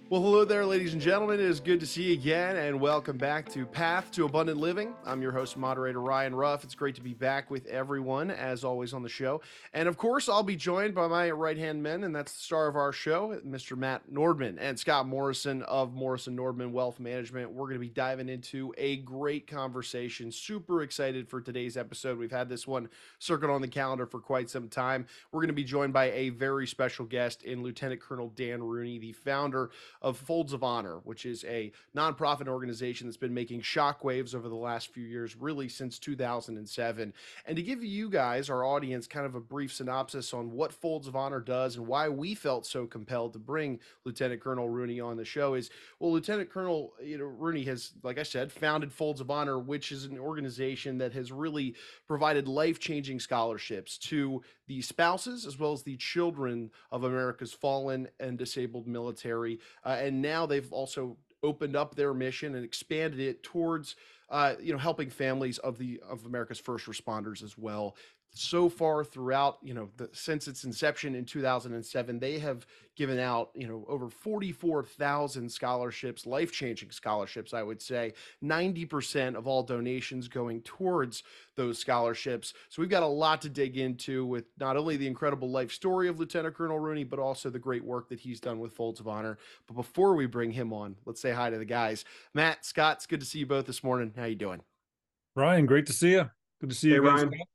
Well, hello there, ladies and gentlemen. It is good to see you again, and welcome back to Path to Abundant Living. I'm your host and moderator, Ryan Ruff. It's great to be back with everyone, as always, on the show. And of course, I'll be joined by my right hand men, and that's the star of our show, Mr. Matt Nordman and Scott Morrison of Morrison Nordman Wealth Management. We're going to be diving into a great conversation. Super excited for today's episode. We've had this one circled on the calendar for quite some time. We're going to be joined by a very special guest in Lieutenant Colonel Dan Rooney, the founder of Folds of Honor, which is a nonprofit organization that's been making shockwaves over the last few years, really since 2007. And to give you guys, our audience, kind of a brief synopsis on what Folds of Honor does and why we felt so compelled to bring Lieutenant Colonel Rooney on the show is, well, Lieutenant Colonel Rooney has, like I said, founded Folds of Honor, which is an organization that has really provided life-changing scholarships to the spouses as well as the children of America's fallen and disabled military. And now they've also opened up their mission and expanded it towards helping families of America's first responders as well. So far throughout, since its inception in 2007, they have given out, over 44,000 scholarships, life-changing scholarships, I would say. 90% of all donations going towards those scholarships. So we've got a lot to dig into with not only the incredible life story of Lieutenant Colonel Rooney, but also the great work that he's done with Folds of Honor. But before we bring him on, let's say hi to the guys. Matt, Scott, it's good to see you both this morning. How you doing? Ryan, great to see you. Good to see you Hey, again, Ryan.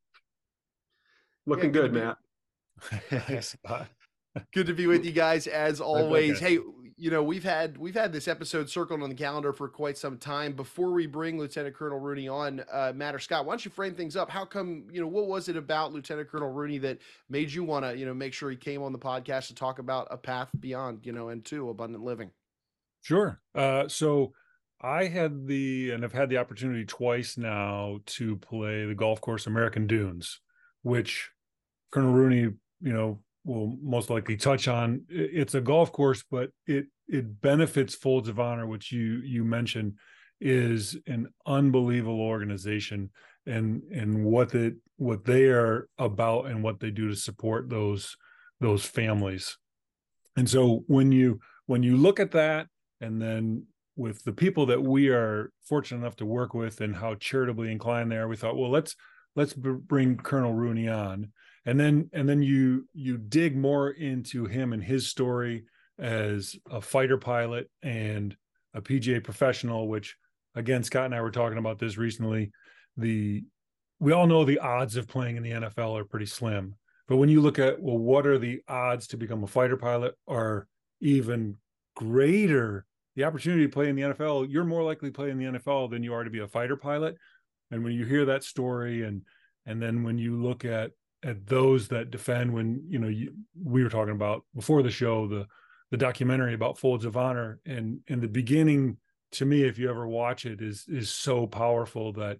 Looking good good, Matt. Thanks, Scott. Good to be with you guys as always. Okay. Hey, we've had this episode circled on the calendar for quite some time. Before we bring Lieutenant Colonel Rooney on, Matt or Scott, why don't you frame things up? How come, what was it about Lieutenant Colonel Rooney that made you want to, make sure he came on the podcast to talk about a path beyond, and to abundant living? Sure. So I had and I've had the opportunity twice now to play the golf course American Dunes, which Colonel Rooney, will most likely touch on. It's a golf course, but it benefits Folds of Honor, which you mentioned is an unbelievable organization, and what they are about and what they do to support those families. And so when you look at that, and then with the people that we are fortunate enough to work with and how charitably inclined they are, we thought, well, let's bring Colonel Rooney on. And then you dig more into him and his story as a fighter pilot and a PGA professional, which, again, Scott and I were talking about this recently. We all know the odds of playing in the NFL are pretty slim. But when you look at, well, what are the odds to become a fighter pilot are even greater. The opportunity to play in the NFL, you're more likely to play in the NFL than you are to be a fighter pilot. And when you hear that story, and then when you look at those that defend, when we were talking about before the show the documentary about Folds of Honor, and in the beginning, to me, if you ever watch it, is so powerful that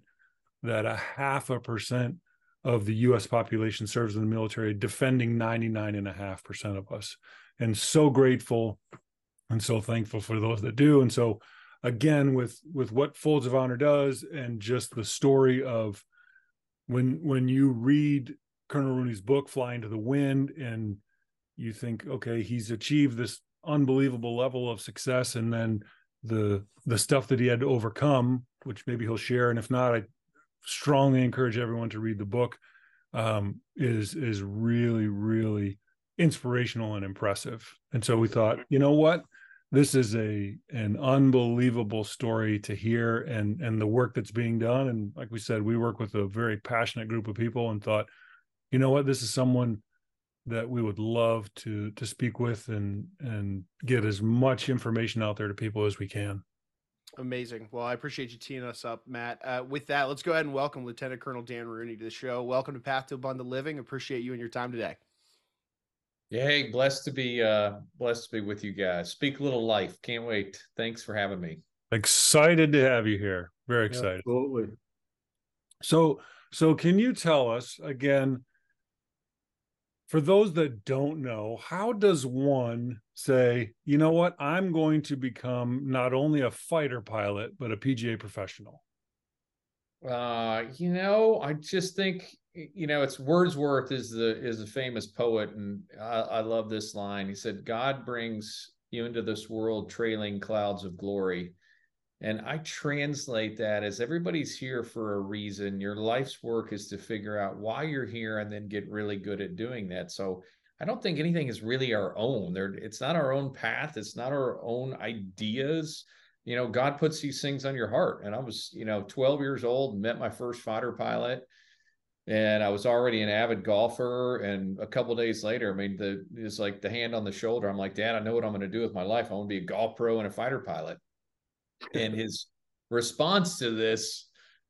0.5% of the U.S. population serves in the military, defending 99.5% of us, and so grateful and so thankful for those that do. And so, again, with what Folds of Honor does, and just the story of when you read Colonel Rooney's book, Flying to the Wind, and you think, okay, he's achieved this unbelievable level of success, and then the stuff that he had to overcome, which maybe he'll share, and if not, I strongly encourage everyone to read the book, is really, really inspirational and impressive. And so we thought, you know what? This is an unbelievable story to hear, and the work that's being done. And like we said, we work with a very passionate group of people, and thought, you know what, this is someone that we would love to speak with and get as much information out there to people as we can. Amazing. Well, I appreciate you teeing us up, Matt. With that, let's go ahead and welcome Lieutenant Colonel Dan Rooney to the show. Welcome to Path to Abundant Living. Appreciate you and your time today. Yeah, hey, blessed to be with you guys. Speak a little life. Can't wait. Thanks for having me. Excited to have you here. Very excited. Absolutely. So can you tell us again, for those that don't know, how does one say, you know what, I'm going to become not only a fighter pilot, but a PGA professional? I just think, it's Wordsworth is a famous poet, and I love this line. He said, God brings into this world trailing clouds of glory. And I translate that as everybody's here for a reason. Your life's work is to figure out why you're here and then get really good at doing that. So I don't think anything is really our own. It's not our own path. It's not our own ideas. God puts these things on your heart. And I was, 12 years old and met my first fighter pilot. And I was already an avid golfer. And a couple of days later, it's like the hand on the shoulder. I'm like, Dad, I know what I'm going to do with my life. I want to be a golf pro and a fighter pilot. And his response to this,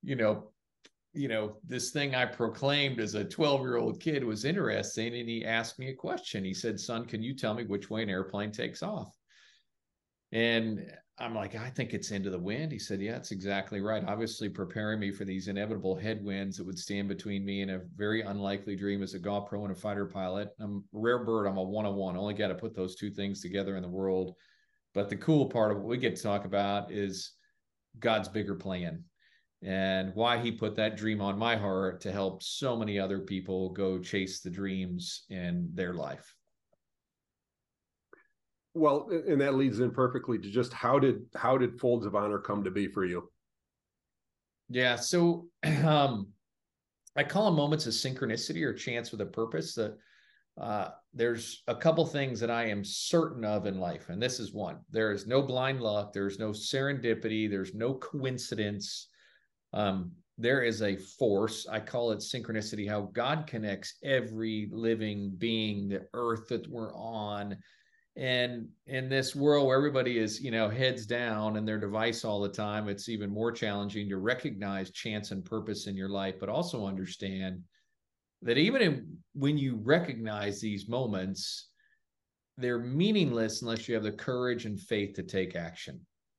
this thing I proclaimed as a 12-year-old kid was interesting. And he asked me a question. He said, son, can you tell me which way an airplane takes off? And I'm like, I think it's into the wind. He said, yeah, that's exactly right. Obviously preparing me for these inevitable headwinds that would stand between me and a very unlikely dream as a golf pro and a fighter pilot. I'm a rare bird. I'm a one-on-one. Only got to put those two things together in the world. But the cool part of what we get to talk about is God's bigger plan and why he put that dream on my heart to help so many other people go chase the dreams in their life. Well, and that leads in perfectly to just how did Folds of Honor come to be for you? Yeah, so I call them moments of synchronicity or chance with a purpose. That there's a couple things that I am certain of in life, and this is one. There is no blind luck. There's no serendipity. There's no coincidence. There is a force. I call it synchronicity, how God connects every living being, the earth that we're on. And in this world where everybody is, heads down in their device all the time, it's even more challenging to recognize chance and purpose in your life, but also understand that even when you recognize these moments, they're meaningless unless you have the courage and faith to take action.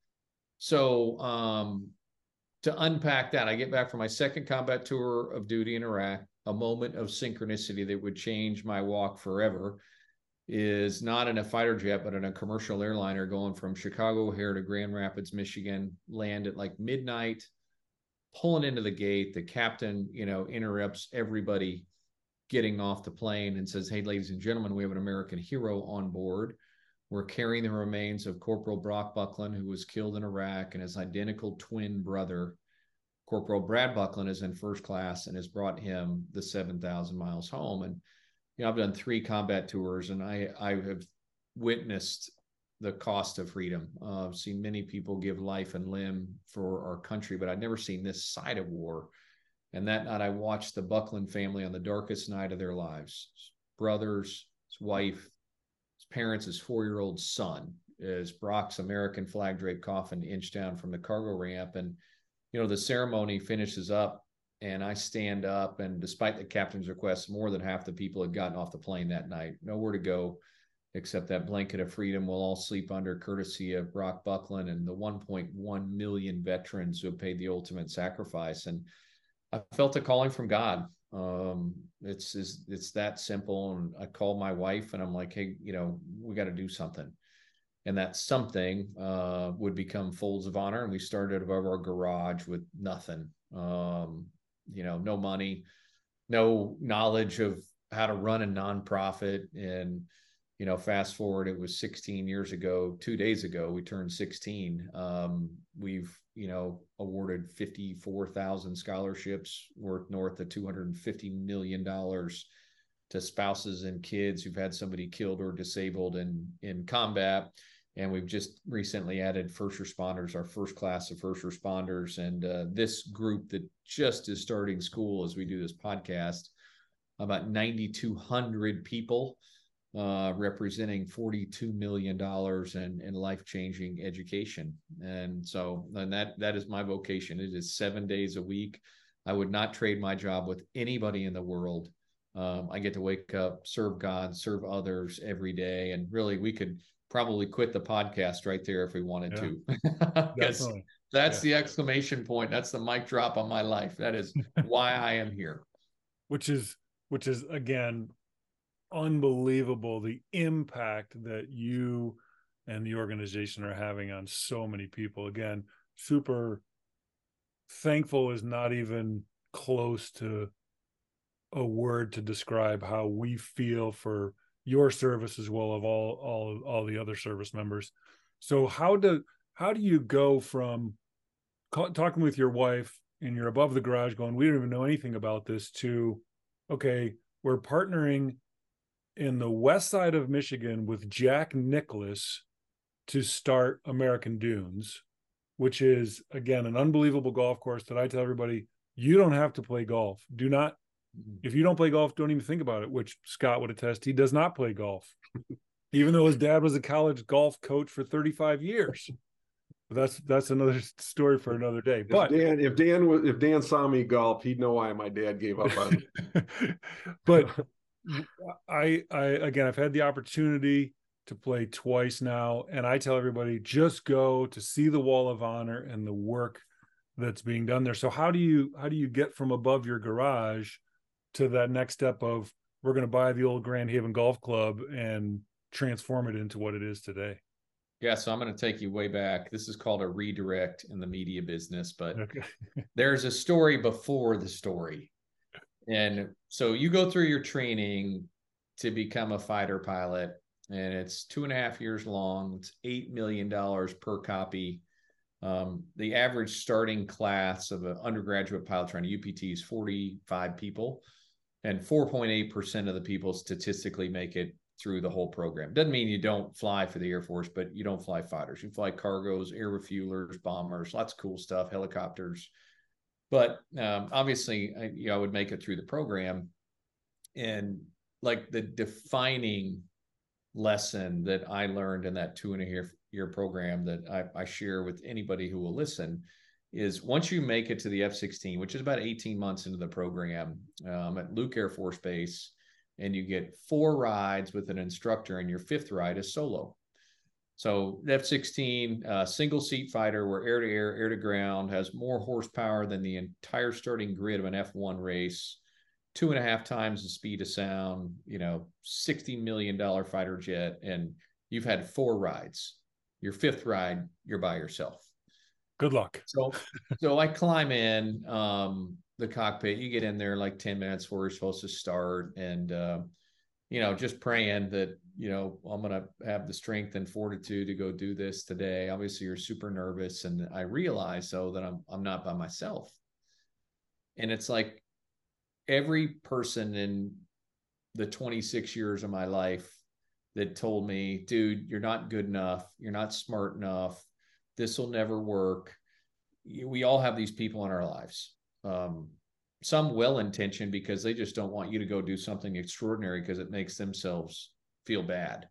So to unpack that, I get back from my second combat tour of duty in Iraq. A moment of synchronicity that would change my walk forever is not in a fighter jet, but in a commercial airliner going from Chicago O'Hare to Grand Rapids, Michigan, land at like midnight, pulling into the gate. The captain, interrupts everybody getting off the plane and says, hey, ladies and gentlemen, we have an American hero on board. We're carrying the remains of Corporal Brock Buckland, who was killed in Iraq, and his identical twin brother, Corporal Brad Buckland, is in first class and has brought him the 7,000 miles home. And I've done 3 combat tours, and I have witnessed the cost of freedom. I've seen many people give life and limb for our country, but I'd never seen this side of war. And that night I watched the Buckland family on the darkest night of their lives. His brothers, his wife, his parents, his 4-year-old son, as Brock's American flag draped coffin inched down from the cargo ramp. And, the ceremony finishes up, and I stand up, and despite the captain's request, more than half the people had gotten off the plane that night. Nowhere to go except that blanket of freedom we'll all sleep under, courtesy of Brock Buckland and the 1.1 million veterans who have paid the ultimate sacrifice. And I felt a calling from God. It's that simple. And I called my wife, and I'm like, hey, we got to do something. And that something would become Folds of Honor. And we started above our garage with nothing. No money, no knowledge of how to run a nonprofit. And, fast forward, it was 16 years ago, 2 days ago, we turned 16. We've, awarded 54,000 scholarships worth north of $250 million to spouses and kids who've had somebody killed or disabled in combat. And we've just recently added first responders, our first class of first responders. And this group that just is starting school as we do this podcast, about 9,200 people, representing $42 million in life-changing education. And that is my vocation. It is 7 days a week. I would not trade my job with anybody in the world. I get to wake up, serve God, serve others every day. And really, we could probably quit the podcast right there if we wanted to. Because that's the exclamation point. That's the mic drop on my life. That is why I am here. Which is again, unbelievable, the impact that you and the organization are having on so many people. Again, super thankful is not even close to a word to describe how we feel for your service as well of all the other service members. So how do you go from talking with your wife and you're above the garage going, we don't even know anything about this, to, okay, we're partnering in the west side of Michigan with Jack Nicklaus to start American Dunes, which is, again, an unbelievable golf course that I tell everybody, you don't have to play golf. Do not, if you don't play golf, don't even think about it, which Scott would attest. He does not play golf, even though his dad was a college golf coach for 35 years. That's another story for another day. But if Dan saw me golf, he'd know why my dad gave up on it. But I again, I've had the opportunity to play twice now, and I tell everybody, just go to see the Wall of Honor and the work that's being done there. So how do you get from above your garage to that next step of, we're going to buy the old Grand Haven Golf Club and transform it into what it is today? Yeah, so I'm going to take you way back. This is called a redirect in the media business, but Okay. There's a story before the story. And so you go through your training to become a fighter pilot, and it's 2.5 years long. It's $8 million per copy. The average starting class of an undergraduate pilot training, UPT, is 45 people, and 4.8% of the people statistically make it through the whole program. Doesn't mean you don't fly for the Air Force, but you don't fly fighters. You fly cargos, air refuelers, bombers, lots of cool stuff, helicopters. But obviously, I would make it through the program. And like the defining lesson that I learned in that 2.5-year program that I share with anybody who will listen is, once you make it to the F-16, which is about 18 months into the program at Luke Air Force Base, and you get 4 rides with an instructor, and your 5th ride is solo. So F-16, single seat fighter, where air to air, air to ground, has more horsepower than the entire starting grid of an F1 race, 2.5 times the speed of sound, $60 million fighter jet, and you've had 4 rides. Your 5th ride, you're by yourself. Good luck. So I climb in the cockpit. You get in there like 10 minutes before we're supposed to start, and just praying that I'm gonna have the strength and fortitude to go do this today. Obviously, you're super nervous, and I realize though that I'm not by myself, and it's like every person in the 26 years of my life that told me, dude, you're not good enough, you're not smart enough, this will never work. We all have these people in our lives. Some well-intentioned, because they just don't want you to go do something extraordinary because it makes themselves feel bad,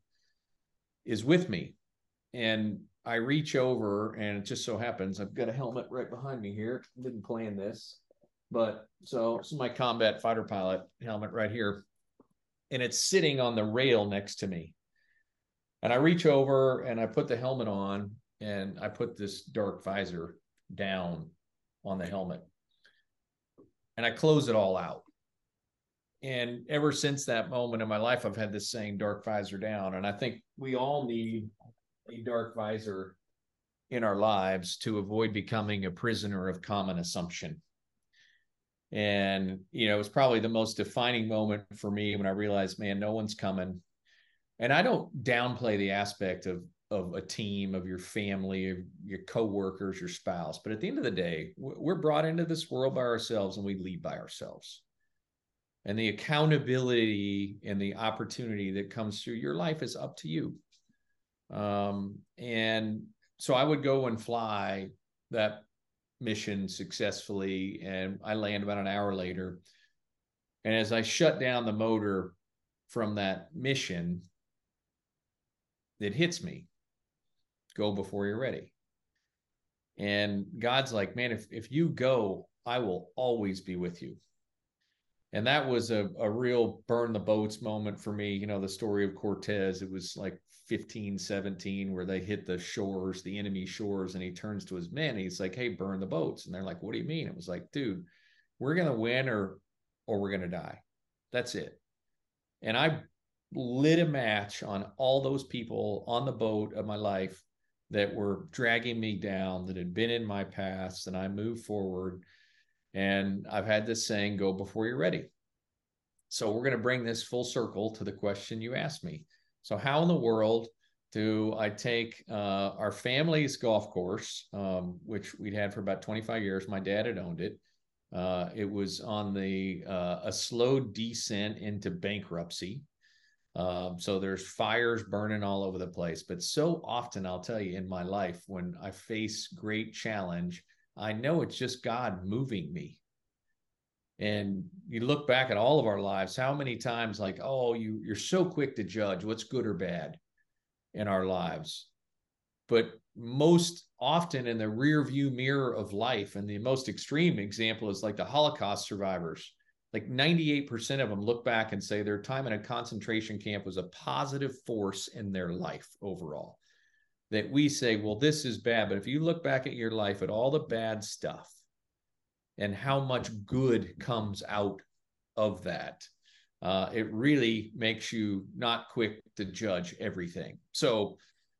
is with me. And I reach over, and it just so happens I've got a helmet right behind me here. Didn't plan this, but so this is my combat fighter pilot helmet right here, and it's sitting on the rail next to me. And I reach over and I put the helmet on, and I put this dark visor down on the helmet, and I close it all out. And ever since that moment in my life, I've had this saying, dark visor down. And I think we all need a dark visor in our lives to avoid becoming a prisoner of common assumption. And, it was probably the most defining moment for me when I realized, man, no one's coming. And I don't downplay the aspect of a team, of your family, of your coworkers, your spouse. But at the end of the day, we're brought into this world by ourselves, and we leave by ourselves. And the accountability and the opportunity that comes through your life is up to you. And so I would go and fly that mission successfully, and I land about an hour later. And as I shut down the motor from that mission, it hits me. Go before you're ready. And God's like, man, if you go, I will always be with you. And that was a real burn the boats moment for me. The story of Cortez, it was like 1517, where they hit the shores, the enemy shores, and he turns to his men and he's like, hey, burn the boats. And they're like, what do you mean? It was like, dude, we're going to win or we're going to die. That's it. And I lit a match on all those people on the boat of my life that were dragging me down, that had been in my past, and I moved forward. And I've had this saying, go before you're ready. So we're going to bring this full circle to the question you asked me. So how in the world do I take our family's golf course, which we'd had for about 25 years. My dad had owned it. It was on a slow descent into bankruptcy. So there's fires burning all over the place. But so often, I'll tell you, in my life, when I face great challenge, I know it's just God moving me. And you look back at all of our lives, how many times like, oh, you're so quick to judge what's good or bad in our lives. But most often in the rear view mirror of life, and the most extreme example is like the Holocaust survivors. Like 98% of them look back and say their time in a concentration camp was a positive force in their life overall. That we say, well, this is bad. But if you look back at your life at all the bad stuff and how much good comes out of that, it really makes you not quick to judge everything. So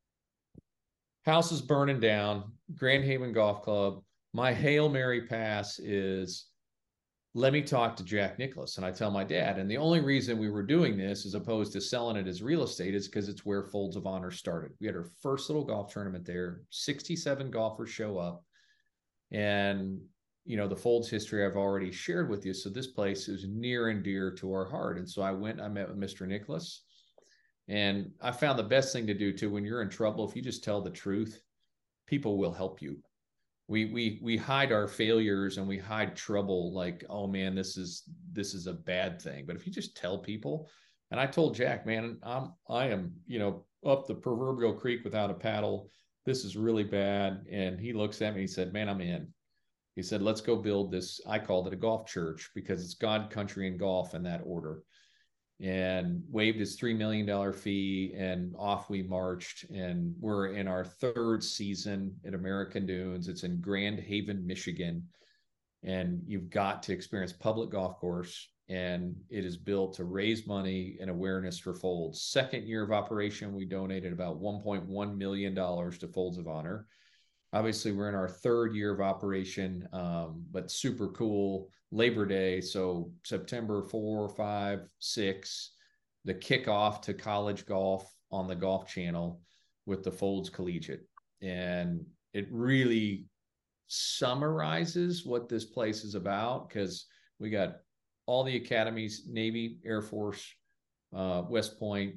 house is burning down, Grand Haven Golf Club. My Hail Mary pass is, let me talk to Jack Nicklaus. And I tell my dad, and the only reason we were doing this as opposed to selling it as real estate is because it's where Folds of Honor started. We had our first little golf tournament there, 67 golfers show up. And, you know, the Folds history I've already shared with you. So this place is near and dear to our heart. And so I met with Mr. Nicklaus. And I found the best thing to do too, when you're in trouble, if you just tell the truth, people will help you. We hide our failures and we hide trouble like, oh man, this is a bad thing. But if you just tell people, and I told Jack, man, I am, you know, up the proverbial creek without a paddle. This is really bad. And he looks at me, he said, man, I'm in. He said, let's go build this. I called it a golf church because it's God, country, and golf in that order. And waived his $3 million fee, and off we marched. And we're in our third season at American Dunes. It's in Grand Haven, Michigan. And you've got to experience public golf course. And it is built to raise money and awareness for Folds. Second year of operation, we donated about $1.1 million to Folds of Honor. Obviously, we're in our third year of operation, but super cool. Labor Day, so September 4, 5, 6, the kickoff to college golf on the Golf Channel with the Folds Collegiate. And it really summarizes what this place is about, because we got all the academies, Navy, Air Force, West Point,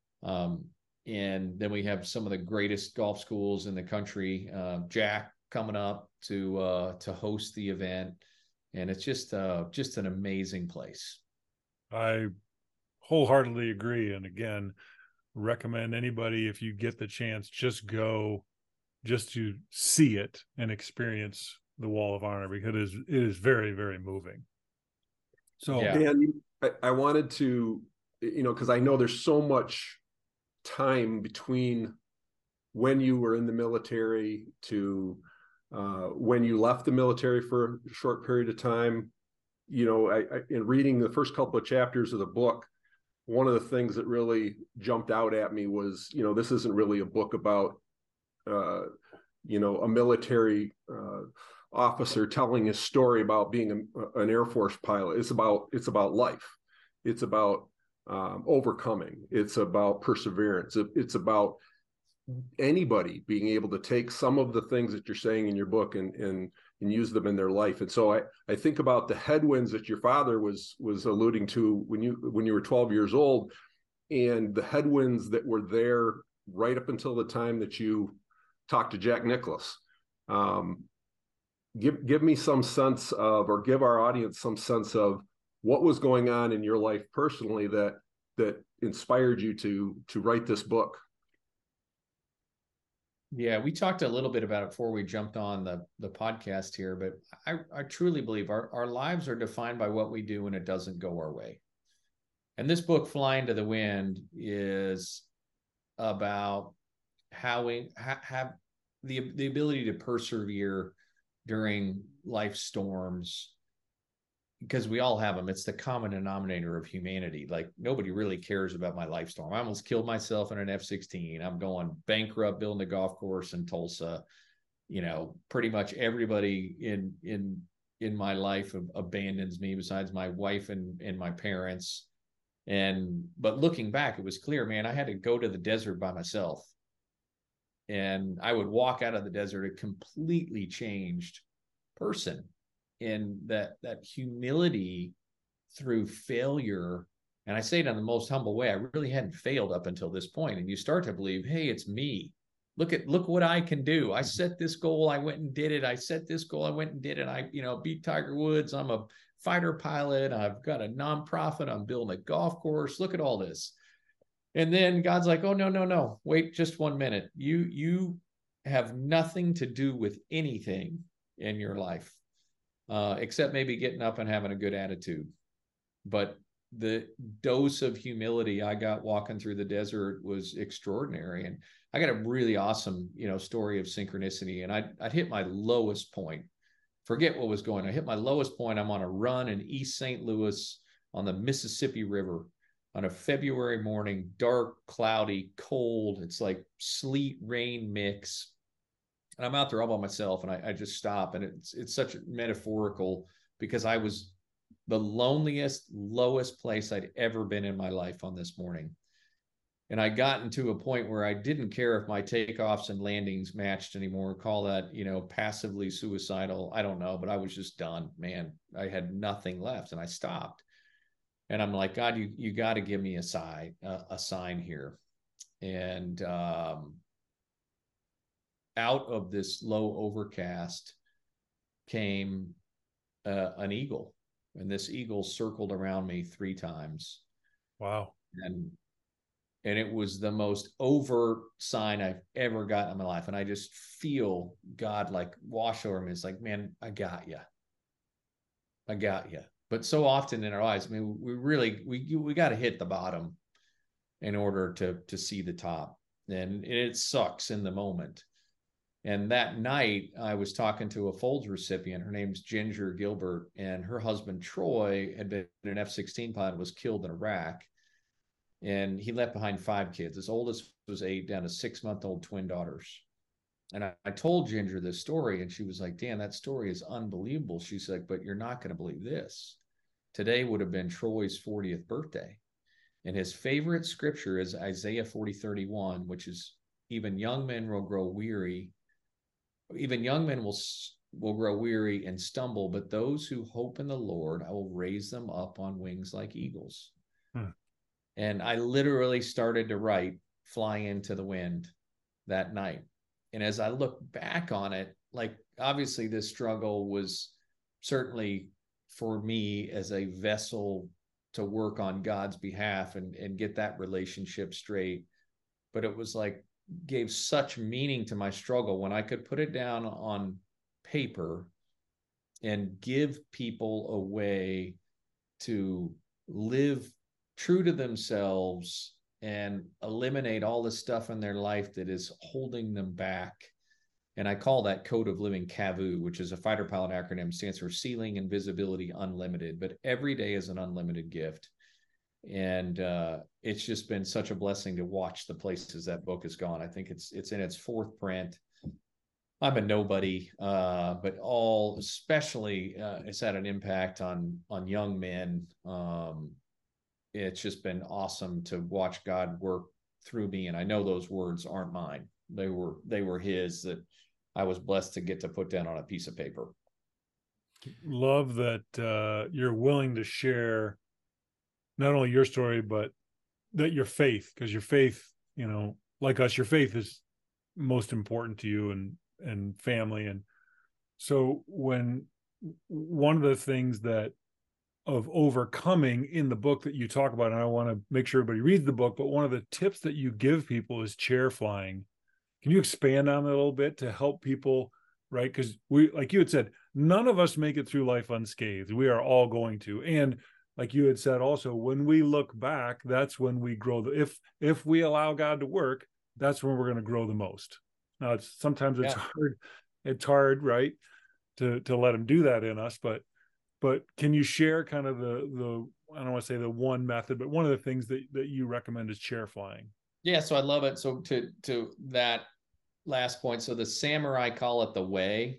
and then we have some of the greatest golf schools in the country. Jack coming up to host the event, and it's just an amazing place. I wholeheartedly agree, and again, recommend anybody, if you get the chance, just go, just to see it and experience the Wall of Honor, because it is very, very moving. So, Yeah. Dan, I wanted to, you know, because I know there's so much time between when you were in the military to when you left the military for a short period of time. You know, in reading the first couple of chapters of the book, one of the things that really jumped out at me was, you know, this isn't really a book about, you know, a military officer telling his story about being an Air Force pilot. It's about life. It's about overcoming. It's about perseverance. It's about anybody being able to take some of the things that you're saying in your book and use them in their life. And so I think about the headwinds that your father was alluding to when you were 12 years old, and the headwinds that were there right up until the time that you talked to Jack Nicklaus. Give me some sense of, or give our audience some sense of, what was going on in your life personally that inspired you to write this book. Yeah, we talked a little bit about it before we jumped on the podcast here, but I truly believe our lives are defined by what we do when it doesn't go our way. And this book, Flying to the Wind, is about how we have the ability to persevere during life storms, because we all have them. It's the common denominator of humanity. Like, nobody really cares about my life storm. I almost killed myself in an F-16. I'm going bankrupt building a golf course in Tulsa. You know, pretty much everybody in in my life abandons me besides my wife and my parents. But looking back, it was clear, man, I had to go to the desert by myself. And I would walk out of the desert a completely changed person. And that humility through failure, and I say it in the most humble way, I really hadn't failed up until this point. And you start to believe, hey, it's me. Look what I can do. I set this goal, I went and did it. I set this goal, I went and did it. I, beat Tiger Woods. I'm a fighter pilot. I've got a nonprofit. I'm building a golf course. Look at all this. And then God's like, oh, no. Wait just 1 minute. You have nothing to do with anything in your life, except maybe getting up and having a good attitude. But the dose of humility I got walking through the desert was extraordinary. And I got a really awesome, story of synchronicity. And I'd hit my lowest point. Forget what was going on. I hit my lowest point. I'm on a run in East St. Louis on the Mississippi River on a February morning, dark, cloudy, cold. It's like sleet, rain mix. And I'm out there all by myself, and I just stop. And it's such a metaphorical, because I was the loneliest, lowest place I'd ever been in my life on this morning. And I gotten to a point where I didn't care if my takeoffs and landings matched anymore. Call that, passively suicidal. I don't know, but I was just done, man. I had nothing left, and I stopped. And I'm like, God, you got to give me a sign here. And out of this low overcast came an eagle. And this eagle circled around me 3 times. Wow. And it was the most overt sign I've ever gotten in my life. And I just feel God like wash over me. It's like, man, I got you. I got you. But so often in our lives, I mean, we got to hit the bottom in order to see the top. And it sucks in the moment. And that night, I was talking to a Folds recipient. Her name's Ginger Gilbert, and her husband, Troy, had been an F-16 pilot, was killed in Iraq. And he left behind 5 kids. His oldest was 8, down to 6-month-old twin daughters. And I told Ginger this story, and she was like, Dan, that story is unbelievable. She's like, but you're not going to believe this. Today would have been Troy's 40th birthday. And his favorite scripture is Isaiah 40:31, which is, even young men will grow weary. Even young men will grow weary and stumble, but those who hope in the Lord, I will raise them up on wings like eagles. And I literally started to write Fly Into the Wind that night. And as I look back on it, like, obviously this struggle was certainly for me as a vessel to work on God's behalf and get that relationship straight. But it was like, gave such meaning to my struggle when I could put it down on paper and give people a way to live true to themselves and eliminate all the stuff in their life that is holding them back. And I call that Code of Living CAVU, which is a fighter pilot acronym, stands for Ceiling and Visibility Unlimited. But every day is an unlimited gift. And it's just been such a blessing to watch the places that book has gone. I think it's in its 4th print. I'm a nobody, but especially it's had an impact on young men. It's just been awesome to watch God work through me. And I know those words aren't mine. They were his, that I was blessed to get to put down on a piece of paper. Love that you're willing to share not only your story, but that your faith, because your faith, like us, your faith is most important to you and family. And so when one of the things that of overcoming in the book that you talk about, and I want to make sure everybody reads the book, but one of the tips that you give people is chair flying. Can you expand on that a little bit to help people, right? Because we, like you had said, none of us make it through life unscathed. We are all going to. And like you had said also, when we look back, that's when we grow. If we allow God to work, that's when we're going to grow the most. Now, sometimes it's hard. It's hard, right, to let him do that in us. But can you share kind of the I don't want to say the one method, but one of the things that you recommend is chair flying? Yeah, so I love it. So to that last point, so the samurai call it the way.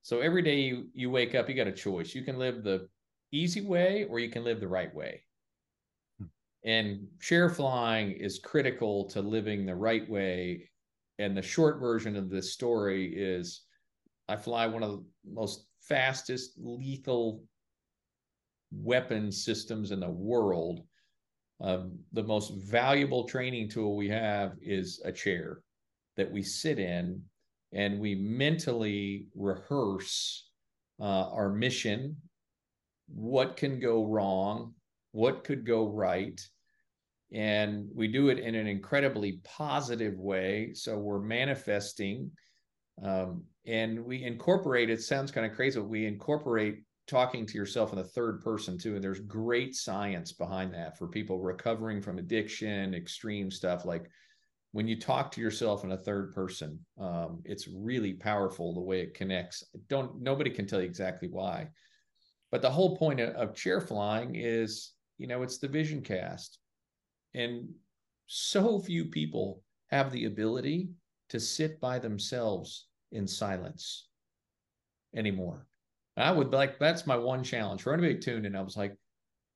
So every day you wake up, you got a choice. You can live the easy way or you can live the right way. And chair flying is critical to living the right way. And the short version of this story is I fly one of the most fastest lethal weapon systems in the world. The most valuable training tool we have is a chair that we sit in, and we mentally rehearse our mission, what can go wrong, what could go right. And we do it in an incredibly positive way. So we're manifesting, and we incorporate, it sounds kind of crazy, but we incorporate talking to yourself in the third person too. And there's great science behind that for people recovering from addiction, extreme stuff. Like when you talk to yourself in a third person, it's really powerful the way it connects. Nobody can tell you exactly why. But the whole point of chair flying is, it's the vision cast. And so few people have the ability to sit by themselves in silence anymore. I would like, that's my one challenge for anybody tuned in. I was like,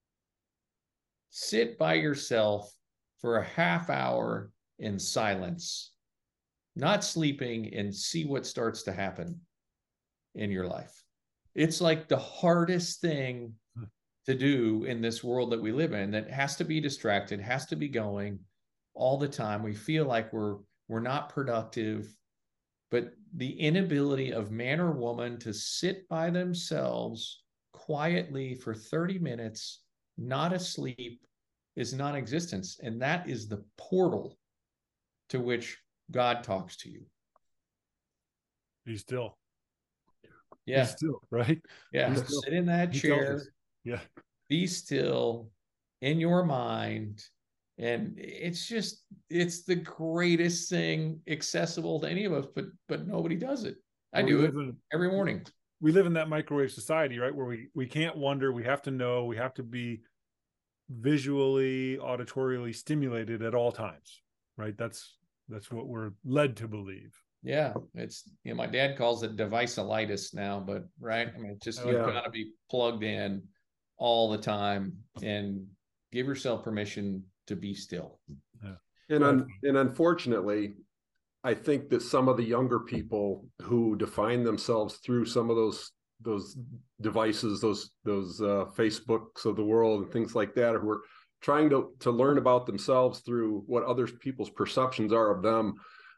sit by yourself for a half hour in silence, not sleeping, and see what starts to happen in your life. It's like the hardest thing to do in this world that we live in, that has to be distracted, has to be going all the time. We feel like we're not productive. But the inability of man or woman to sit by themselves quietly for 30 minutes, not asleep, is non-existence. And that is the portal to which God talks to you. Be still. Yeah. Be still, right? Yeah. Sit in that chair. Yeah. Be still in your mind. And it's the greatest thing accessible to any of us, but nobody does it. I do it every morning. We live in that microwave society, right? Where we can't wonder, we have to know, we have to be visually, auditorially stimulated at all times, right? That's what we're led to believe. Yeah. It's, my dad calls it device-alitis now, but right. I mean, it's just, you've got to be plugged in all the time and give yourself permission to be still. Yeah. And unfortunately, I think that some of the younger people who define themselves through some of those devices, those Facebooks of the world and things like that, who are trying to learn about themselves through what other people's perceptions are of them.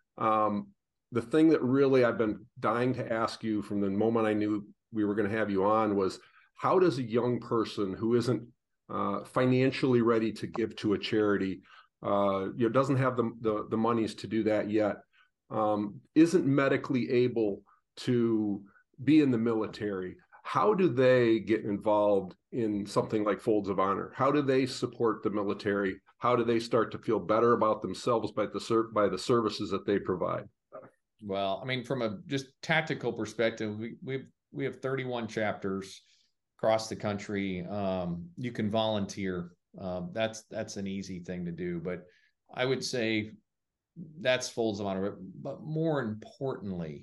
The thing that really I've been dying to ask you from the moment I knew we were going to have you on was, how does a young person who isn't financially ready to give to a charity, doesn't have the monies to do that yet, isn't medically able to be in the military, how do they get involved in something like Folds of Honor? How do they support the military? How do they start to feel better about themselves by the services that they provide? Well, I mean, from a just tactical perspective, we have 31 chapters across the country. You can volunteer. That's an easy thing to do, but I would say that's Folds of Honor. But more importantly,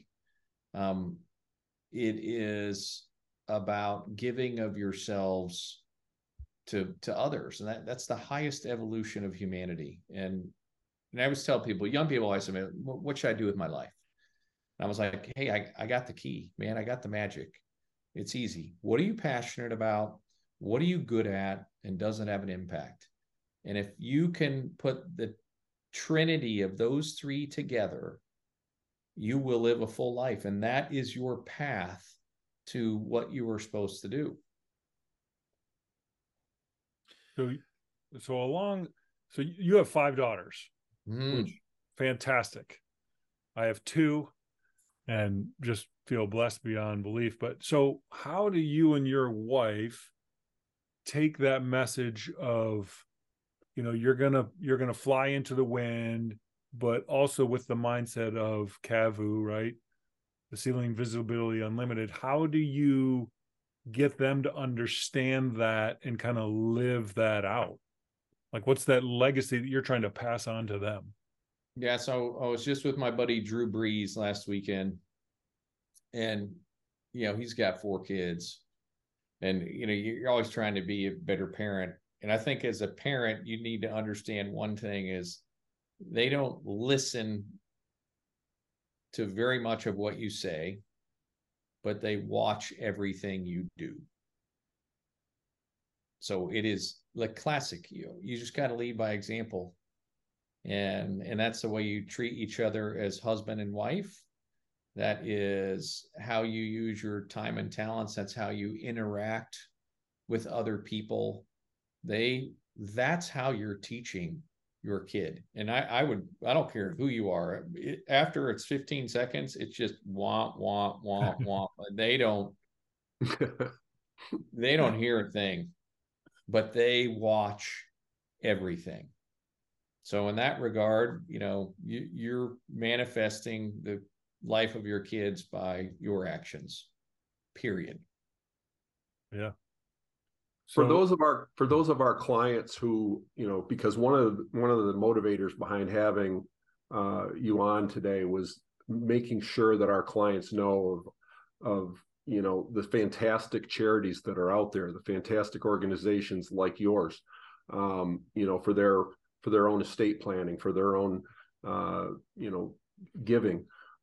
it is about giving of yourselves to others, and that's the highest evolution of humanity. And I always tell people, young people, I say, what should I do with my life? And I was like, hey, I got the key, man. I got the magic. It's easy. What are you passionate about? What are you good at? And does it have an impact? And if you can put the trinity of those three together, you will live a full life. And that is your path to what you were supposed to do. So you have 5 daughters, which fantastic. I have 2 and just feel blessed beyond belief. But so how do you and your wife take that message of, you're gonna fly into the wind, but also with the mindset of CAVU, right? The Ceiling Visibility Unlimited. How do you get them to understand that and kind of live that out? Like, what's that legacy that you're trying to pass on to them? Yeah, so I was just with my buddy Drew Brees last weekend, and he's got 4 kids, and you're always trying to be a better parent. And I think as a parent, you need to understand one thing is they don't listen to very much of what you say, but they watch everything you do. So it is like classic. You just got to lead by example. And that's the way you treat each other as husband and wife. That is how you use your time and talents. That's how you interact with other people. That's how you're teaching your kid. And I don't care who you are. After it's 15 seconds, it's just womp, womp, womp, womp. They don't hear a thing, but they watch everything. So in that regard, you're manifesting the life of your kids by your actions, period. Yeah. For those of our clients who, because one of the motivators behind having you on today was making sure that our clients know of the fantastic charities that are out there, the fantastic organizations like yours, for their own estate planning, for their own giving.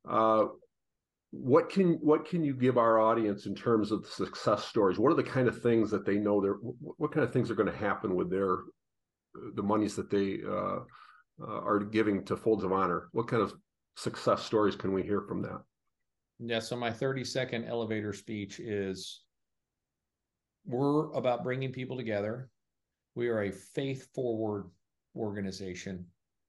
What can you give our audience in terms of success stories? What are the kind of things that they know what kind of things are going to happen with the monies that they are giving to Folds of Honor? What kind of success stories can we hear from that? Yeah, so my 30-second elevator speech is, we're about bringing people together. We are a faith-forward organization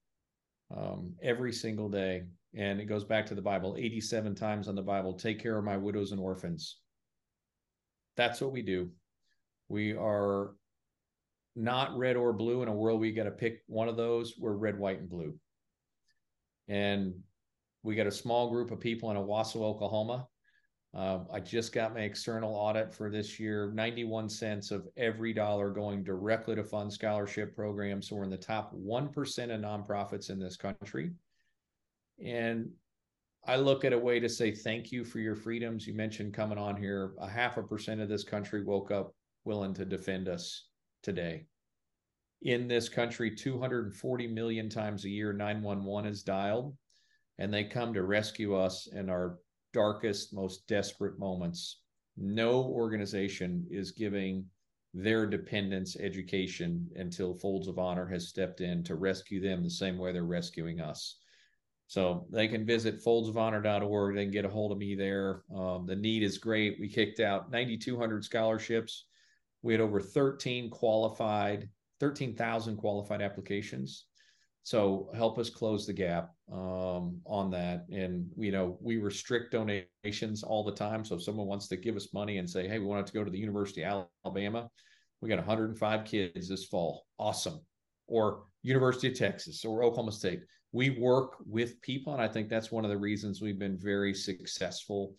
every single day. And it goes back to the Bible, 87 times on the Bible, take care of my widows and orphans. That's what we do. We are not red or blue. In a world we got to pick one of those. We're red, white, and blue. And we got a small group of people in Owasso, Oklahoma. I just got my external audit for this year, 91 cents of every dollar going directly to fund scholarship programs. So we're in the top 1% of nonprofits in this country. And I look at a way to say thank you for your freedoms. You mentioned coming on here, 0.5% of this country woke up willing to defend us today. In this country, 240 million times a year, 911 is dialed, and they come to rescue us in our darkest, most desperate moments. No organization is giving their dependents education until Folds of Honor has stepped in to rescue them the same way they're rescuing us. So they can visit foldsofhonor.org. They can get a hold of me there. The need is great. We kicked out 9,200 scholarships. We had over 13,000 qualified applications. So help us close the gap on that. And, we restrict donations all the time. So if someone wants to give us money and say, hey, we want to go to the University of Alabama, we got 105 kids this fall. Awesome. Or University of Texas or Oklahoma State. We work with people, and I think that's one of the reasons we've been very successful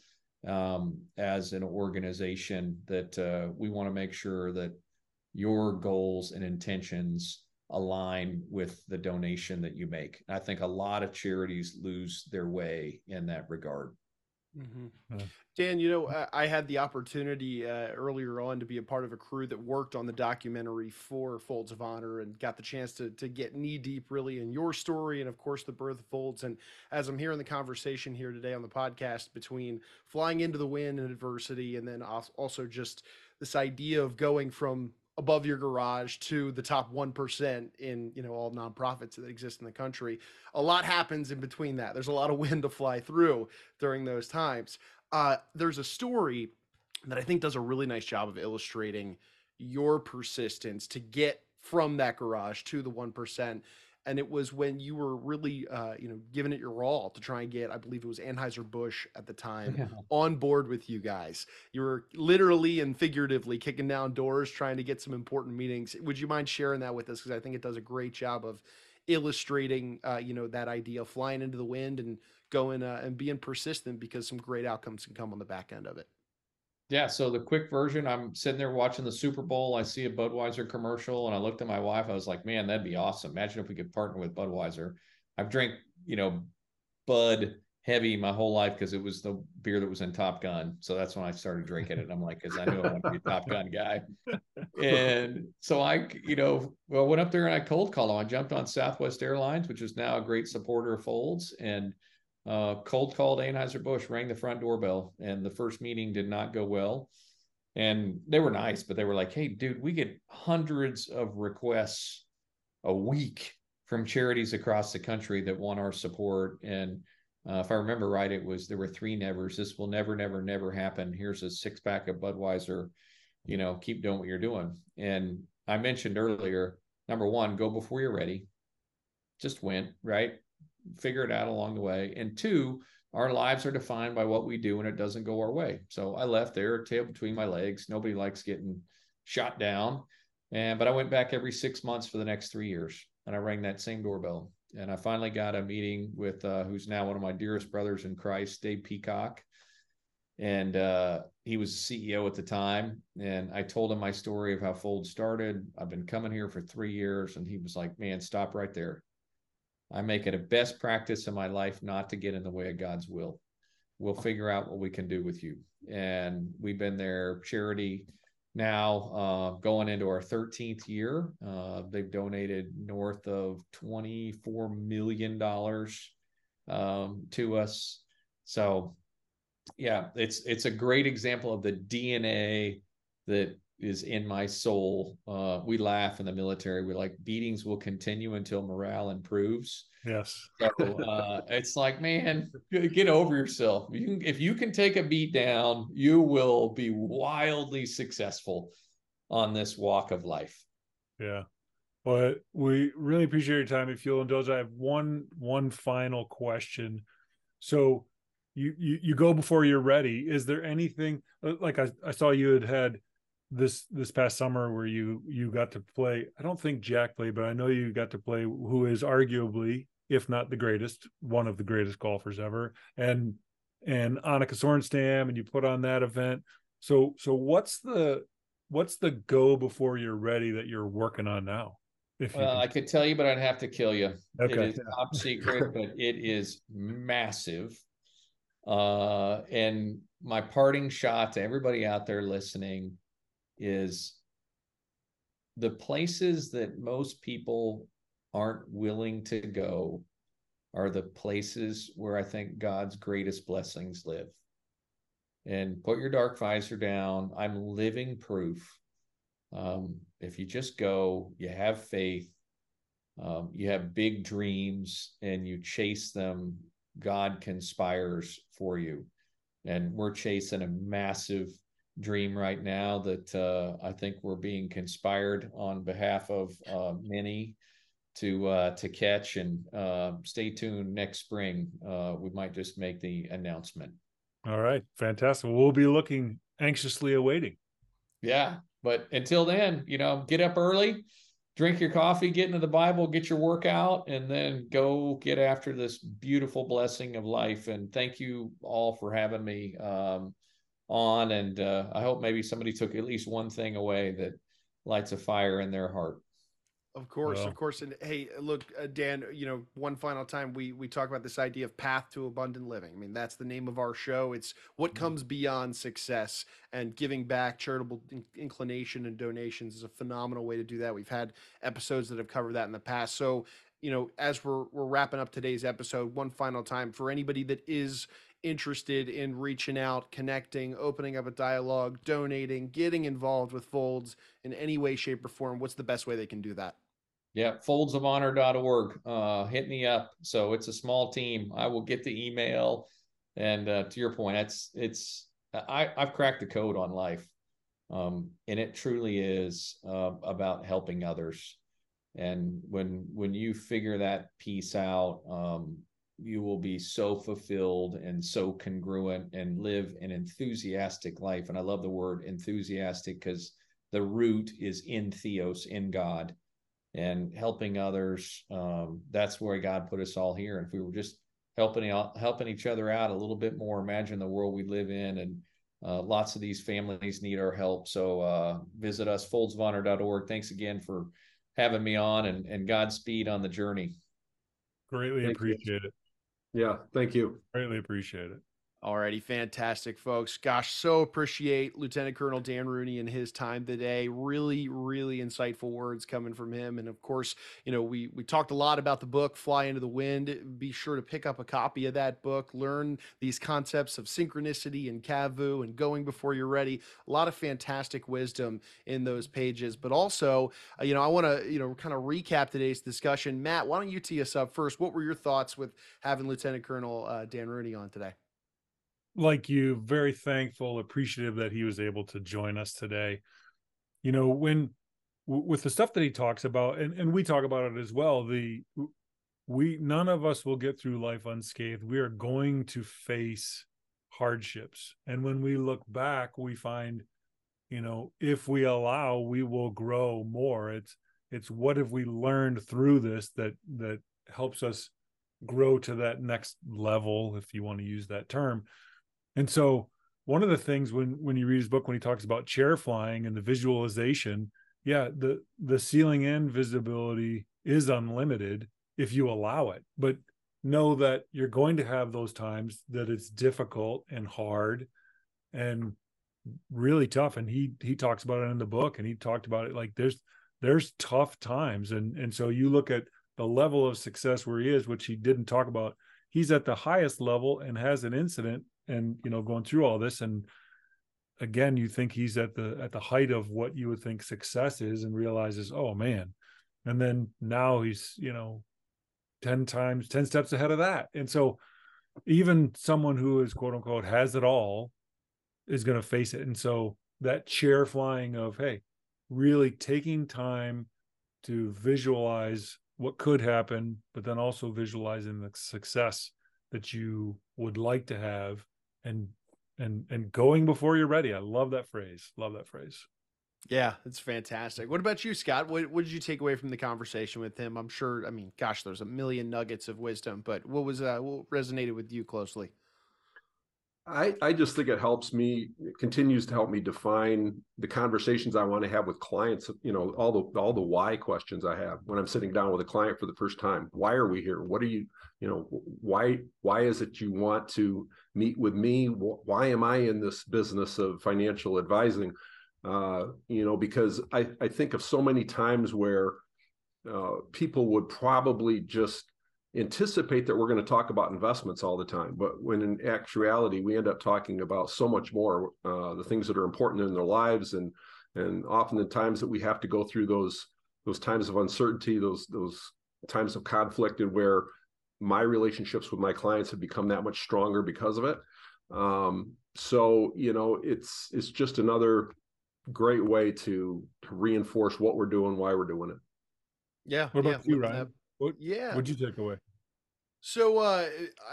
as an organization, that we want to make sure that your goals and intentions align with the donation that you make. I think a lot of charities lose their way in that regard. Mm-hmm. Dan, I had the opportunity earlier on to be a part of a crew that worked on the documentary for Folds of Honor, and got the chance to get knee deep really in your story and, of course, the birth of Folds. And as I'm hearing the conversation here today on the podcast between flying into the wind and adversity, and then also just this idea of going from above your garage to the top 1% in, all nonprofits that exist in the country. A lot happens in between that. There's a lot of wind to fly through during those times. There's a story that I think does a really nice job of illustrating your persistence to get from that garage to the 1%. And it was when you were really, giving it your all to try and get, I believe it was Anheuser-Busch at the time, on board with you guys. You were literally and figuratively kicking down doors, trying to get some important meetings. Would you mind sharing that with us? Because I think it does a great job of illustrating, that idea of flying into the wind and going and being persistent, because some great outcomes can come on the back end of it. Yeah, so the quick version, I'm sitting there watching the Super Bowl. I see a Budweiser commercial, and I looked at my wife. I was like, man, that'd be awesome. Imagine if we could partner with Budweiser. I've drank, Bud heavy my whole life because it was the beer that was in Top Gun. So that's when I started drinking it. And I'm like, because I knew I wanted to be a Top Gun guy. And so I went up there and I cold called them. I jumped on Southwest Airlines, which is now a great supporter of Folds, and cold called Anheuser-Busch, rang the front doorbell, and the first meeting did not go well. And they were nice, but they were like, hey, dude, we get hundreds of requests a week from charities across the country that want our support. And if I remember right, there were 3 nevers. This will never, never, never happen. Here's a 6-pack of Budweiser. Keep doing what you're doing. And I mentioned earlier, number one, go before you're ready. Just went, right? Figure it out along the way. And 2, our lives are defined by what we do and it doesn't go our way. So I left there, tail between my legs. Nobody likes getting shot down. But I went back every 6 months for the next 3 years, and I rang that same doorbell. And I finally got a meeting with who's now one of my dearest brothers in Christ, Dave Peacock. And he was CEO at the time. And I told him my story of how Fold started. I've been coming here for 3 years. And he was like, man, stop right there. I make it a best practice in my life not to get in the way of God's will. We'll figure out what we can do with you. And we've been their charity now going into our 13th year. They've donated north of $24 million to us. So yeah, it's a great example of the DNA that is in my soul. We laugh in the military. We're like, beatings will continue until morale improves. Yes. So it's like, man, get over yourself. If you can take a beat down, you will be wildly successful on this walk of life. Yeah. But we really appreciate your time. If you'll indulge, I have one final question. So you go before you're ready. Is there anything, like I saw you had this past summer where you got to play, I don't think Jack played, but I know you got to play who is arguably, if not the greatest, one of the greatest golfers ever, and Annika Sorenstam, and you put on that event. So what's the go before you're ready that you're working on now? I could tell you, but I'd have to kill you. Okay. It is top secret, but it is massive. And my parting shot to everybody out there listening is the places that most people aren't willing to go are the places where I think God's greatest blessings live. And put your dark visor down. I'm living proof. If you just go, you have faith, you have big dreams, and you chase them, God conspires for you. And we're chasing a massive dream right now that I think we're being conspired on behalf of many to catch. And stay tuned next spring. We might just make the announcement. All right, fantastic. We'll be looking anxiously awaiting. Yeah, but until then, get up early, drink your coffee, get into the Bible, get your workout, and then go get after this beautiful blessing of life. And thank you all for having me on. And I hope maybe somebody took at least one thing away that lights a fire in their heart. Of course. And hey, look, Dan, one final time we talk about this idea of path to abundant living. I mean, that's the name of our show. It's what comes beyond success, and giving back, charitable inclination and donations is a phenomenal way to do that. We've had episodes that have covered that in the past. So, as we're wrapping up today's episode, one final time for anybody that is interested in reaching out, connecting, opening up a dialogue, donating, getting involved with Folds in any way, shape, or form, what's the best way they can do that? Yeah, foldsofhonor.org. Hit me up. So it's a small team. I will get the email. And to your point, I've cracked the code on life. And it truly is about helping others. And when you figure that piece out, you will be so fulfilled and so congruent and live an enthusiastic life. And I love the word enthusiastic because the root is in theos, in God. And helping others, that's where God put us all here. And if we were just helping each other out a little bit more, imagine the world we live in. And lots of these families need our help. So visit us, foldsofhonor.org. Thanks again for having me on, and Godspeed on the journey. Greatly appreciate it. Yeah, thank you. Greatly appreciate it. Alrighty, fantastic, folks. Gosh, so appreciate Lieutenant Colonel Dan Rooney and his time today. Really, really insightful words coming from him. And of course, we talked a lot about the book, Fly into the Wind. Be sure to pick up a copy of that book. Learn these concepts of synchronicity and Kavu and going before you're ready. A lot of fantastic wisdom in those pages. But also, I want to, kind of recap today's discussion. Matt, why don't you tee us up first? What were your thoughts with having Lieutenant Colonel Dan Rooney on today? Like you, very thankful, appreciative that he was able to join us today. When with the stuff that he talks about, and we talk about it as well, none of us will get through life unscathed. We are going to face hardships. And when we look back, we find, if we allow, we will grow more. It's what have we learned through this that helps us grow to that next level, if you want to use that term. And so one of the things when you read his book, when he talks about chair flying and the visualization, the ceiling and visibility is unlimited if you allow it. But know that you're going to have those times that it's difficult and hard and really tough. And he talks about it in the book, and he talked about it like there's tough times. And so you look at the level of success where he is, which he didn't talk about. He's at the highest level and has an incident and, going through all this. And again, you think he's at the height of what you would think success is, and realizes, oh man. And then now he's, 10 steps ahead of that. And so even someone who is quote unquote has it all is going to face it. And so that chair flying of, hey, really taking time to visualize what could happen, but then also visualizing the success that you would like to have, and going before you're ready. I love that phrase. Yeah, it's fantastic. What about you, Scott? What did you take away from the conversation with him? I'm sure, gosh, there's a million nuggets of wisdom, but what resonated with you closely? I just think it continues to help me define the conversations I want to have with clients. All the why questions I have when I'm sitting down with a client for the first time. Why are we here? What are you, why is it you want to meet with me? Why am I in this business of financial advising? Because I think of so many times where people would probably just anticipate that we're going to talk about investments all the time, but when in actuality we end up talking about so much more, the things that are important in their lives, and often the times that we have to go through those times of uncertainty, those times of conflict, and where my relationships with my clients have become that much stronger because of it. So it's just another great way to reinforce what we're doing, why we're doing it. Yeah. What about you, Ryan? What'd you take away? So, I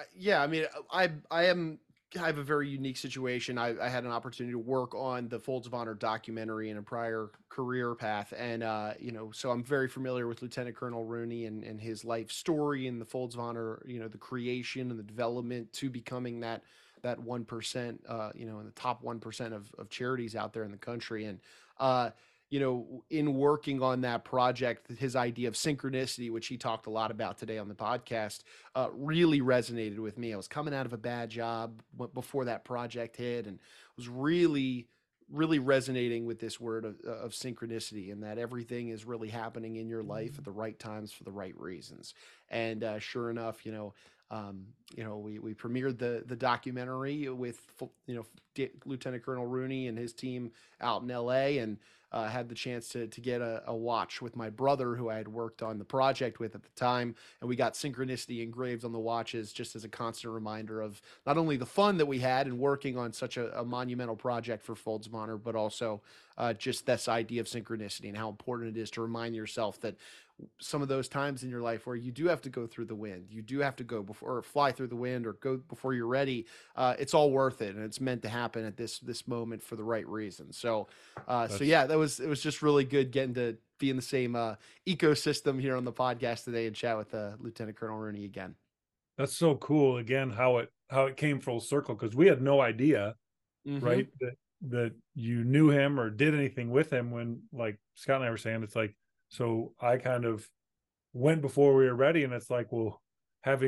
have a very unique situation. I had an opportunity to work on the Folds of Honor documentary in a prior career path. And, so I'm very familiar with Lieutenant Colonel Rooney and his life story and the Folds of Honor, the creation and the development to becoming that 1%, in the top 1% of charities out there in the country. And, in working on that project, his idea of synchronicity, which he talked a lot about today on the podcast, really resonated with me. I was coming out of a bad job before that project hit, and was really, really resonating with this word of synchronicity, and that everything is really happening in your life at the right times for the right reasons. And sure enough, we premiered the documentary with Lieutenant Colonel Rooney and his team out in LA, and had the chance to get a watch with my brother, who I had worked on the project with at the time, and we got synchronicity engraved on the watches just as a constant reminder of not only the fun that we had in working on such a monumental project for Folds of Honor, but also just this idea of synchronicity and how important it is to remind yourself that some of those times in your life where you do have to go through the wind, you do have to go before, or fly through the wind, or go before you're ready. It's all worth it, and it's meant to happen at this moment for the right reason. So, it was just really good getting to be in the same ecosystem here on the podcast today and chat with Lieutenant Colonel Rooney again. That's so cool. Again, how it came full circle, because we had no idea, right, that you knew him or did anything with him. When, like Scott and I were saying, it's like, so I kind of went before we were ready, and it's like, well, having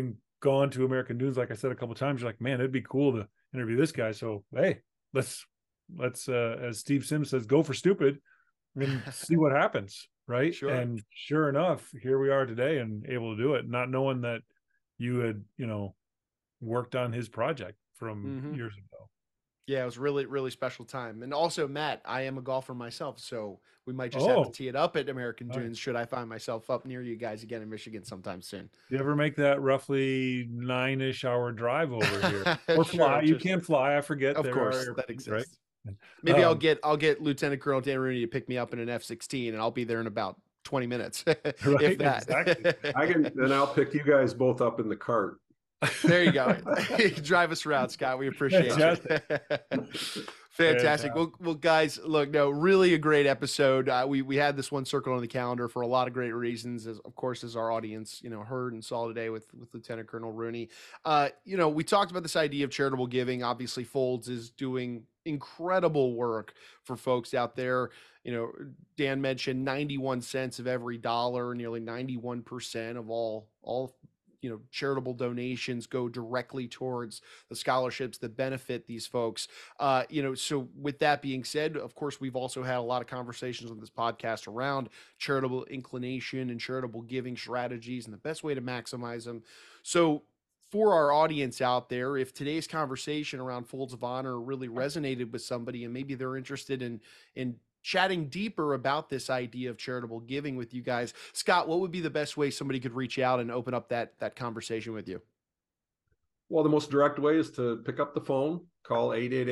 gone to American Dunes, like I said a couple of times, you're like, man, it'd be cool to interview this guy. So hey, let's as Steve Sims says, go for stupid and see what happens, right? Sure. And sure enough, here we are today and able to do it, not knowing that you had, worked on his project from years ago. Yeah, it was really, really special time. And also, Matt, I am a golfer myself, so we might just have to tee it up at American Dunes should I find myself up near you guys again in Michigan sometime soon. You ever make that roughly 9-ish hour drive over here? Or fly? You can fly. I forget. Of course, that exists. Right? Maybe I'll get Lieutenant Colonel Dan Rooney to pick me up in an F-16, and I'll be there in about 20 minutes, if that. Exactly. Then I'll pick you guys both up in the cart. There you go. Drive us around, Scott. We appreciate it. Fantastic. Well, guys, look, no, really a great episode. We had this one circled on the calendar for a lot of great reasons, as our audience, heard and saw today with Lieutenant Colonel Rooney. We talked about this idea of charitable giving. Obviously, Folds is doing incredible work for folks out there. Dan mentioned 91 cents of every dollar, nearly 91% of all charitable donations go directly towards the scholarships that benefit these folks. So with that being said, of course, we've also had a lot of conversations on this podcast around charitable inclination and charitable giving strategies and the best way to maximize them. So for our audience out there, if today's conversation around Folds of Honor really resonated with somebody and maybe they're interested in chatting deeper about this idea of charitable giving with you guys, Scott, what would be the best way somebody could reach out and open up that conversation with you? Well, the most direct way is to pick up the phone, call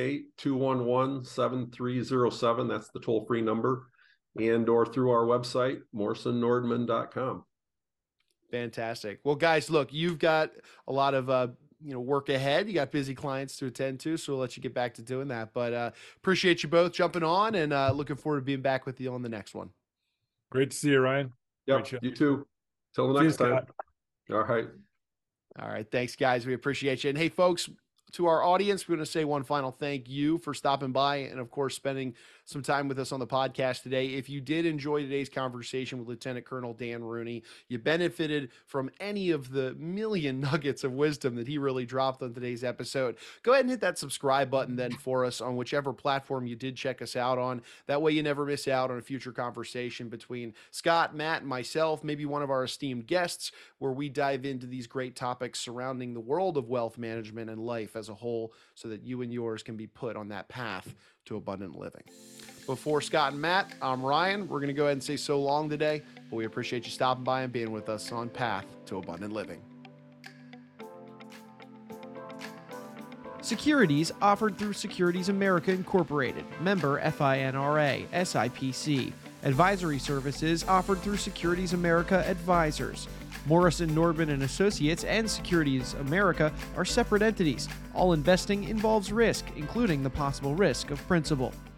888-211-7307. That's the toll-free number, or through our website, morrisonnordman.com. Fantastic. Well, guys, look, you've got a lot of work ahead. You got busy clients to attend to, so we'll let you get back to doing that. But appreciate you both jumping on, and looking forward to being back with you on the next one. Great to see you, Ryan. Yep, you too. Till the next time. All right. Thanks, guys. We appreciate you. And hey, folks, to our audience, we're going to say one final thank you for stopping by and, of course, spending some time with us on the podcast today. If you did enjoy today's conversation with Lieutenant Colonel Dan Rooney, you benefited from any of the million nuggets of wisdom that he really dropped on today's episode, go ahead and hit that subscribe button then for us on whichever platform you did check us out on. That way you never miss out on a future conversation between Scott, Matt, and myself, maybe one of our esteemed guests, where we dive into these great topics surrounding the world of wealth management and life as a whole, so that you and yours can be put on that path to abundant living. Before Scott and Matt, I'm Ryan. We're going to go ahead and say so long today, but we appreciate you stopping by and being with us on Path to Abundant Living. Securities offered through Securities America Incorporated, member FINRA, SIPC. Advisory services offered through Securities America Advisors. Morrison, Nordman & Associates and Securities America are separate entities. All investing involves risk, including the possible risk of principal.